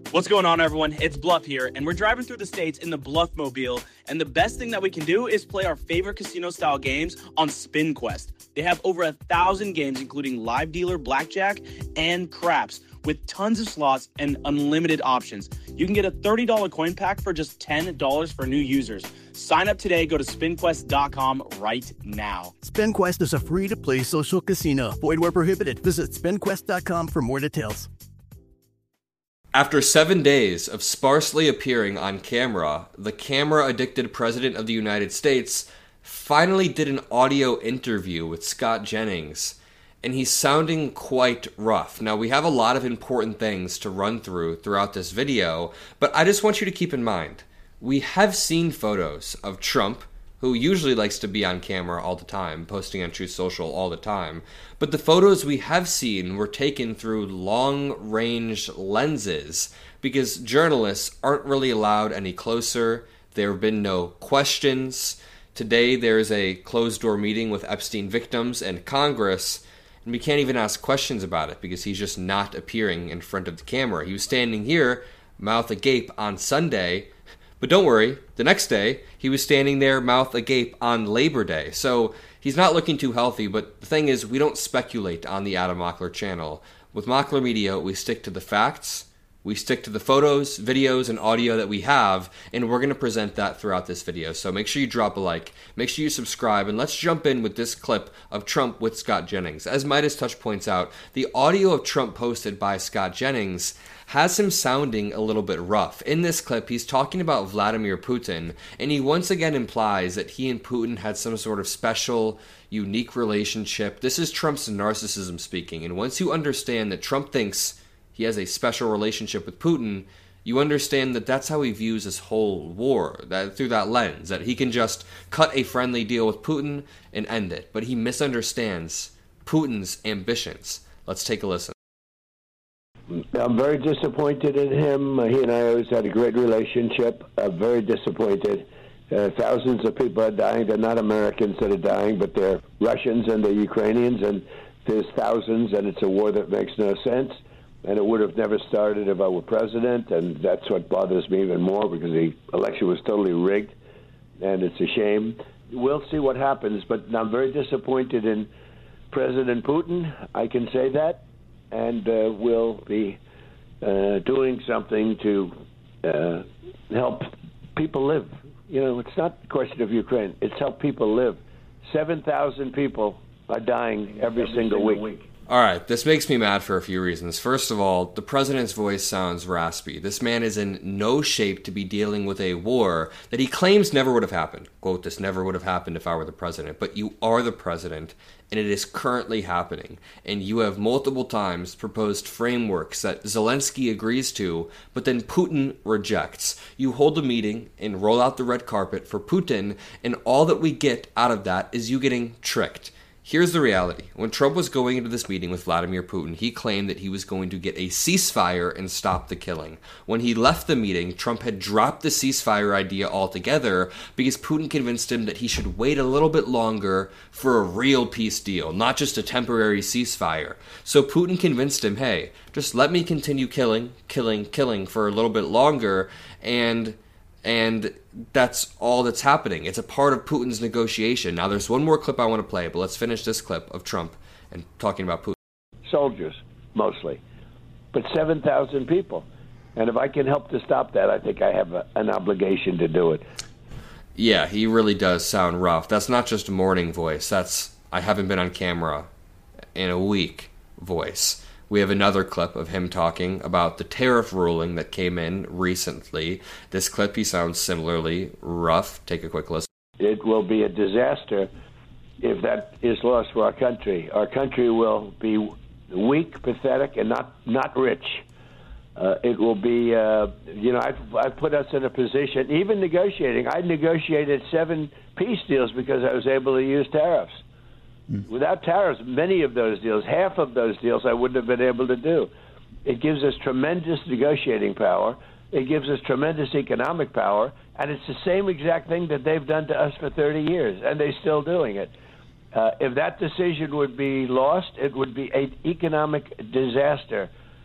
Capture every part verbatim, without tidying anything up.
What's going on, everyone? It's Bluff here, and we're driving through the states in the Bluffmobile, and the best thing that we can do is play our favorite casino-style games on SpinQuest. They have over a thousand games, including live dealer blackjack and craps, with tons of slots and unlimited options. You can get a thirty dollars coin pack for just ten dollars for new users. Sign up today. Go to spin quest dot com right now. SpinQuest is a free-to-play social casino. Void where prohibited. Visit spin quest dot com for more details. After seven days of sparsely appearing on camera, the camera-addicted President of the United States finally did an audio interview with Scott Jennings, and he's sounding quite rough. Now, we have a lot of important things to run through throughout this video, but I just want you to keep in mind, we have seen photos of Trump, who usually likes to be on camera all the time, posting on Truth Social all the time. But the photos we have seen were taken through long-range lenses because journalists aren't really allowed any closer. There have been no questions. Today there's a closed-door meeting with Epstein victims and Congress, and we can't even ask questions about it because he's just not appearing in front of the camera. He was standing here, mouth agape, on Sunday. But don't worry, the next day, he was standing there mouth agape on Labor Day. So he's not looking too healthy, but the thing is, we don't speculate on the Adam Mockler channel. With Mockler Media, we stick to the facts, we stick to the photos, videos, and audio that we have, and we're going to present that throughout this video. So make sure you drop a like, make sure you subscribe, and let's jump in with this clip of Trump with Scott Jennings. As Midas Touch points out, the audio of Trump posted by Scott Jennings has him sounding a little bit rough. In this clip, he's talking about Vladimir Putin, and he once again implies that he and Putin had some sort of special, unique relationship. This is Trump's narcissism speaking, and once you understand that Trump thinks he has a special relationship with Putin, you understand that that's how he views this whole war, that through that lens, that he can just cut a friendly deal with Putin and end it. But he misunderstands Putin's ambitions. Let's take a listen. I'm very disappointed in him. He and I always had a great relationship. I'm very disappointed. Uh, thousands of people are dying. They're not Americans that are dying, but they're Russians and they're Ukrainians, and there's thousands, and it's a war that makes no sense. And it would have never started if I were president, and that's what bothers me even more because the election was totally rigged, and it's a shame. We'll see what happens, but I'm very disappointed in President Putin. I can say that. And uh, we'll be uh, doing something to uh, help people live. You know, it's not a question of Ukraine. It's help people live. seven thousand people are dying every, every single, single week. week. All right, this makes me mad for a few reasons. First of all, the president's voice sounds raspy. This man is in no shape to be dealing with a war that he claims never would have happened. Quote, this never would have happened if I were the president. But you are the president, and it is currently happening. And you have multiple times proposed frameworks that Zelensky agrees to, but then Putin rejects. You hold a meeting and roll out the red carpet for Putin, and all that we get out of that is you getting tricked. Here's the reality. When Trump was going into this meeting with Vladimir Putin, he claimed that he was going to get a ceasefire and stop the killing. When he left the meeting, Trump had dropped the ceasefire idea altogether because Putin convinced him that he should wait a little bit longer for a real peace deal, not just a temporary ceasefire. So Putin convinced him, hey, just let me continue killing, killing, killing for a little bit longer, and... And that's all that's happening. It's a part of Putin's negotiation. Now, there's one more clip I want to play, but let's finish this clip of Trump and talking about Putin. Soldiers, mostly, but seven thousand people. And if I can help to stop that, I think I have a, an obligation to do it. Yeah, he really does sound rough. That's not just a morning voice. That's, I haven't been on camera in a week voice. We have another clip of him talking about the tariff ruling that came in recently. This clip, he sounds similarly rough. Take a quick listen. It will be a disaster if that is lost for our country. Our country will be weak, pathetic, and not, not rich. Uh, it will be, uh, you know, I've, I've put us in a position, even negotiating. I negotiated seven peace deals because I was able to use tariffs. Without tariffs, many of those deals, half of those deals, I wouldn't have been able to do. It gives us tremendous negotiating power. It gives us tremendous economic power. And it's the same exact thing that they've done to us for thirty years, and they're still doing it. Uh, if that decision would be lost, it would be an economic disaster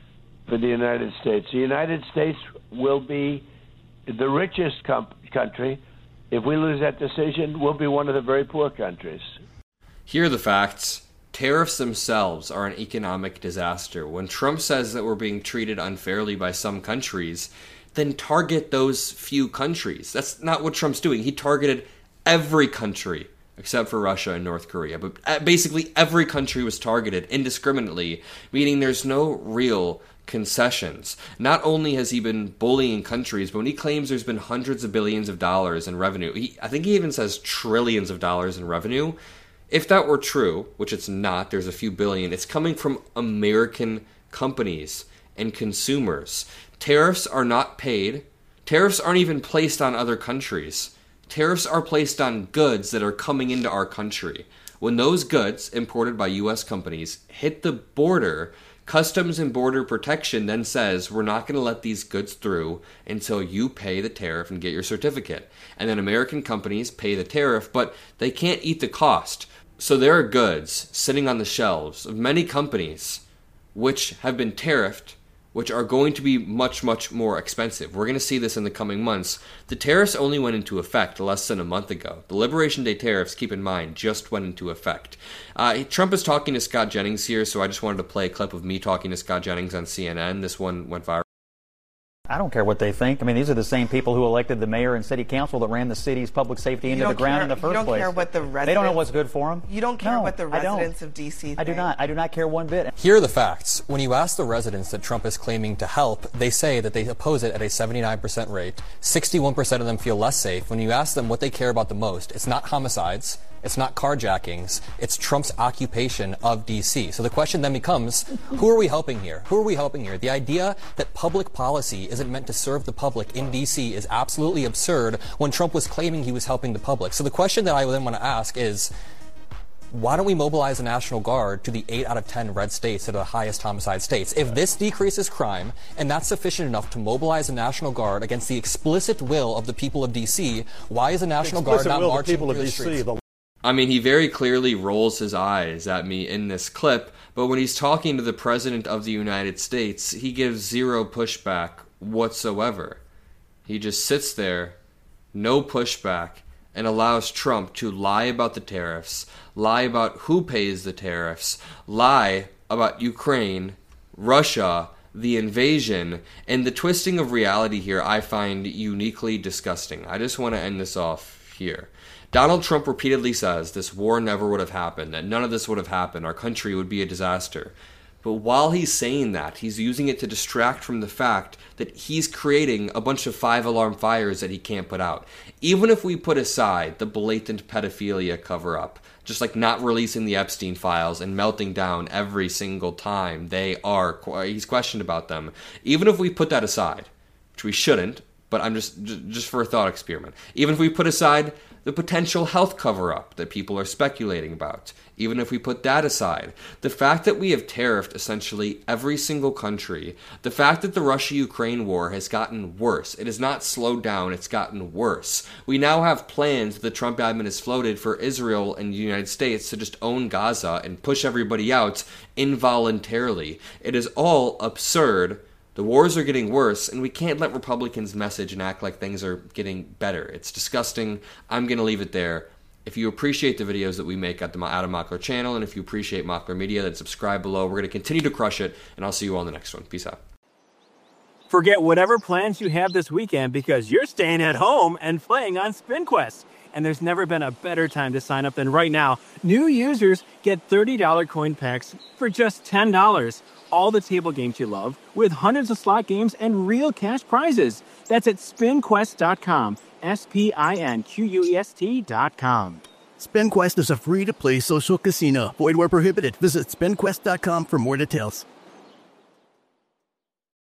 for the United States. The United States will be the richest com- country. If we lose that decision, we'll be one of the very poor countries. Here are the facts. Tariffs themselves are an economic disaster. When Trump says that we're being treated unfairly by some countries, then target those few countries. That's not what Trump's doing. He targeted every country except for Russia and North Korea. But basically every country was targeted indiscriminately, meaning there's no real concessions. Not only has he been bullying countries, but when he claims there's been hundreds of billions of dollars in revenue, he, I think he even says trillions of dollars in revenue. If that were true, which it's not, there's a few billion, it's coming from American companies and consumers. Tariffs are not paid. Tariffs aren't even placed on other countries. Tariffs are placed on goods that are coming into our country. When those goods, imported by U S companies, hit the border, Customs and Border Protection then says, we're not going to let these goods through until you pay the tariff and get your certificate. And then American companies pay the tariff, but they can't eat the cost. So there are goods sitting on the shelves of many companies which have been tariffed, which are going to be much, much more expensive. We're going to see this in the coming months. The tariffs only went into effect less than a month ago. The Liberation Day tariffs, keep in mind, just went into effect. Uh, Trump is talking to Scott Jennings here, so I just wanted to play a clip of me talking to Scott Jennings on C N N. This one went viral. I don't care what they think. I mean, these are the same people who elected the mayor and city council that ran the city's public safety into the ground care, in the first you don't place. Care what the residents, they don't know what's good for them. You don't care no, what the residents of D C think. I do not. I do not care one bit. Here are the facts. When you ask the residents that Trump is claiming to help, they say that they oppose it at a seventy-nine percent rate. sixty-one percent of them feel less safe. When you ask them what they care about the most, it's not homicides. It's not carjackings. It's Trump's occupation of D C. So the question then becomes, who are we helping here? Who are we helping here? The idea that public policy isn't meant to serve the public in D C is absolutely absurd when Trump was claiming he was helping the public. So the question that I then want to ask is, why don't we mobilize the National Guard to the eight out of ten red states that are the highest homicide states? If this decreases crime, and that's sufficient enough to mobilize the National Guard against the explicit will of the people of D C, why is the National Guard not marching through the streets? I mean, he very clearly rolls his eyes at me in this clip, but when he's talking to the President of the United States, he gives zero pushback whatsoever. He just sits there, no pushback, and allows Trump to lie about the tariffs, lie about who pays the tariffs, lie about Ukraine, Russia, the invasion, and the twisting of reality here I find uniquely disgusting. I just want to end this off here. Donald Trump repeatedly says this war never would have happened, that none of this would have happened, our country would be a disaster. But while he's saying that, he's using it to distract from the fact that he's creating a bunch of five-alarm fires that he can't put out. Even if we put aside the blatant pedophilia cover-up, just like not releasing the Epstein files and melting down every single time they are, he's questioned about them. Even if we put that aside, which we shouldn't, but I'm just, just for a thought experiment. Even if we put aside the potential health cover-up that people are speculating about, even if we put that aside, the fact that we have tariffed essentially every single country, the fact that the Russia-Ukraine war has gotten worse, it has not slowed down, it's gotten worse. We now have plans that the Trump admin has floated for Israel and the United States to just own Gaza and push everybody out involuntarily. It is all absurd. The wars are getting worse, and we can't let Republicans message and act like things are getting better. It's disgusting. I'm going to leave it there. If you appreciate the videos that we make at the Adam Mockler channel, and if you appreciate Mockler Media, then subscribe below. We're going to continue to crush it, and I'll see you all in the next one. Peace out. Forget whatever plans you have this weekend because you're staying at home and playing on SpinQuest. And there's never been a better time to sign up than right now. New users get thirty dollars coin packs for just ten dollars. All the table games you love, with hundreds of slot games and real cash prizes. That's at spin quest dot com. S P I N Q U E S T dot com. SpinQuest is a free-to-play social casino. Void where prohibited. Visit spin quest dot com for more details.